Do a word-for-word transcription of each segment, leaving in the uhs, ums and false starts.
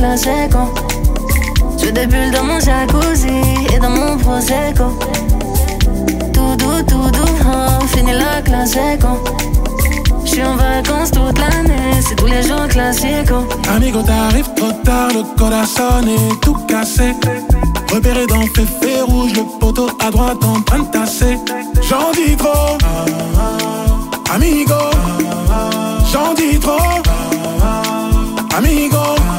classico. Je des bulles dans mon jacuzzi et dans mon prosecco. Tout doux, tout doux, oh, fini la classico. J'suis en vacances toute l'année, c'est tous les jours classico. Amigo, t'arrives trop tard, le corazon est tout cassé. Repéré dans Féfé rouge, le poteau à droite en train de tasser. J'en dis trop, amigo. J'en dis trop, amigo.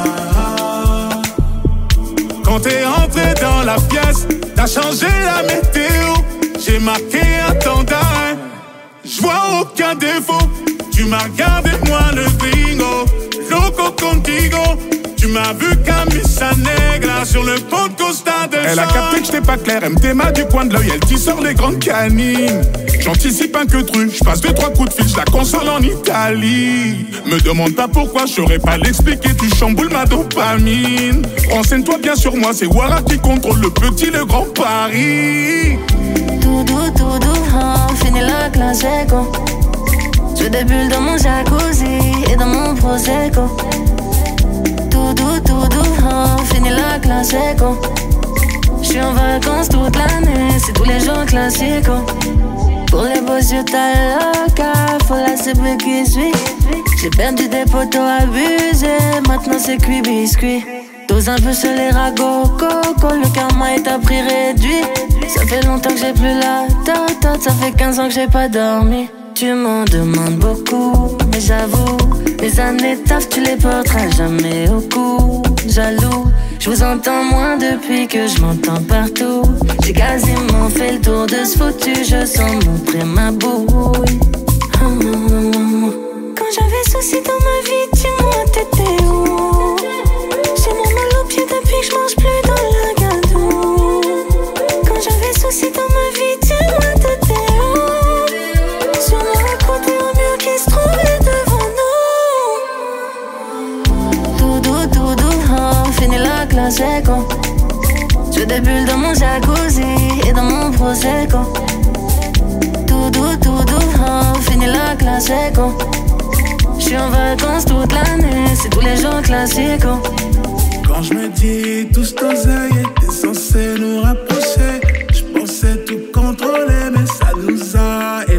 Quand t'es entré dans la pièce, t'as changé la météo. J'ai marqué un temps d'arrêt, j'vois aucun défaut. Tu m'as regardé, moi le gringo, loco contigo. Tu m'as vu camisa negra sur le pont de Costa del Sol. Elle a capté que j'étais pas clair, elle me déma du coin de l'œil, elle t'y sort les grandes canines. J'anticipe un que tru, j'passe deux trois coups de fil, j'la console en Italie. Me demande pas pourquoi, j'aurais pas l'expliquer, tu chamboules ma dopamine. Renseigne-toi bien sur moi, c'est Wara qui contrôle le petit, le grand Paris. Tout doux, tout doux, oh, fini la classico. Je des bulles dans mon jacuzzi et dans mon prosecco. Tout doux, tout doux, oh, fini la classico. J'suis en vacances toute l'année, c'est tous les jours classico. Pour les beaux yeux t'as loca, faut la cibler qui suit. J'ai perdu des potos abusés, maintenant c'est cuit biscuit. Dose un peu sur les ragots, coco, le karma est à prix réduit. Ça fait longtemps que j'ai plus la tête, ça fait quinze ans que j'ai pas dormi. Tu m'en demandes beaucoup, mais j'avoue, les années taf, tu les porteras jamais au cou. Jaloux, je vous entends moins depuis que je m'entends partout. J'ai quasiment fait le tour de ce foutu, je sens montrer ma bouille. Quand j'avais souci dans ma vie, dis-moi t'étais où? J'ai mon mal au pied depuis que je mange plus dans la gâteau. Quand j'avais souci dans ma vie, dis-moi t'étais où? Sur la côte et au mur qui se trouvait devant nous. Tout doux, tout doux, oh, fini la classico. Je des bulles dans mon jacuzzi et dans mon prosecco. Tout doux, tout doux, oh, fini la classico. J'suis en vacances toute l'année, c'est tous les jours classico. Quand je me dis tout cet oseille était censé nous rapprocher, je pensais tout contrôler mais ça nous a